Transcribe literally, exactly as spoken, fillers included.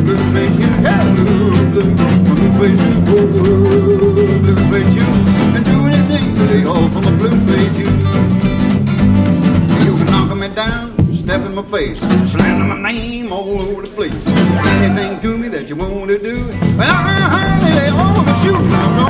blue suede shoes. Yeah, blue, blue, blue suede shoes. Oh, blue suede shoes. And do anything to lay off on my blue suede shoes. You can knock me down, step in my face, slander my name all over the place. Anything to me that you want to do, but I, I, I lay off my shoes.